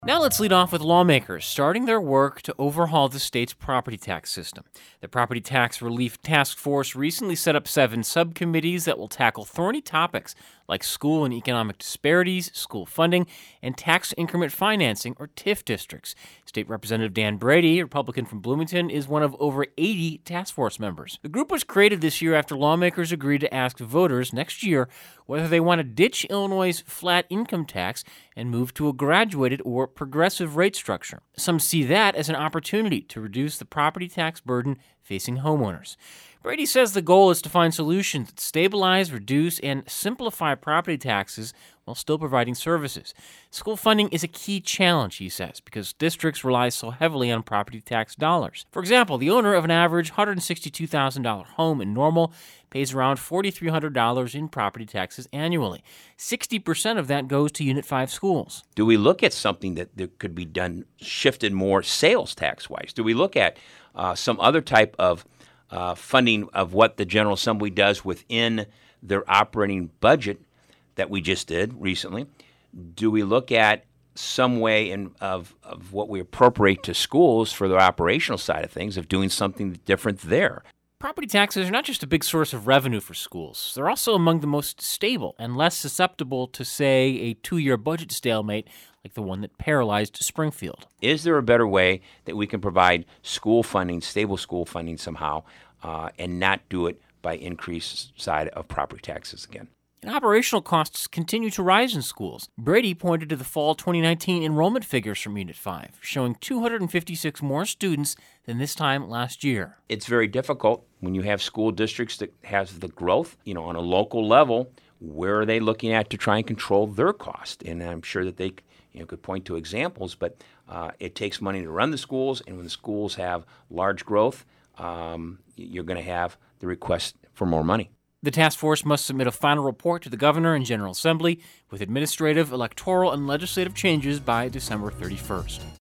Now let's lead off with lawmakers starting their work to overhaul the state's property tax system. The Property Tax Relief Task Force recently set up 7 subcommittees that will tackle thorny topics like school and economic disparities, school funding, and tax increment financing, or TIF districts. State Representative Dan Brady, a Republican from Bloomington, is one of over 80 task force members. The group was created this year after lawmakers agreed to ask voters next year whether they want to ditch Illinois' flat income tax and move to a graduated or progressive rate structure. Some see that as an opportunity to reduce the property tax burden facing homeowners. Brady says the goal is to find solutions that stabilize, reduce, and simplify property taxes while still providing services. School funding is a key challenge, he says, because districts rely so heavily on property tax dollars. For example, the owner of an average $162,000 home in Normal pays around $4,300 in property taxes annually. 60% of that goes to Unit 5 schools. Do we look at something that could be done, shifted more sales tax-wise? Do we look at some other type of funding of what the General Assembly does within their operating budget that we just did recently? Do we look at some way of what we appropriate to schools for their operational side of things, of doing something different there? Property taxes are not just a big source of revenue for schools. They're also among the most stable and less susceptible to, say, a 2-year budget stalemate like the one that paralyzed Springfield. Is there a better way that we can provide school funding, stable school funding somehow, and not do it by increased side of property taxes again? And operational costs continue to rise in schools. Brady pointed to the fall 2019 enrollment figures from Unit 5, showing 256 more students than this time last year. It's very difficult when you have school districts that have the growth, on a local level. Where are they looking at to try and control their cost? And I'm sure that they could point to examples, but it takes money to run the schools, and when the schools have large growth, you're going to have the request for more money. The task force must submit a final report to the governor and General Assembly with administrative, electoral, and legislative changes by December 31st.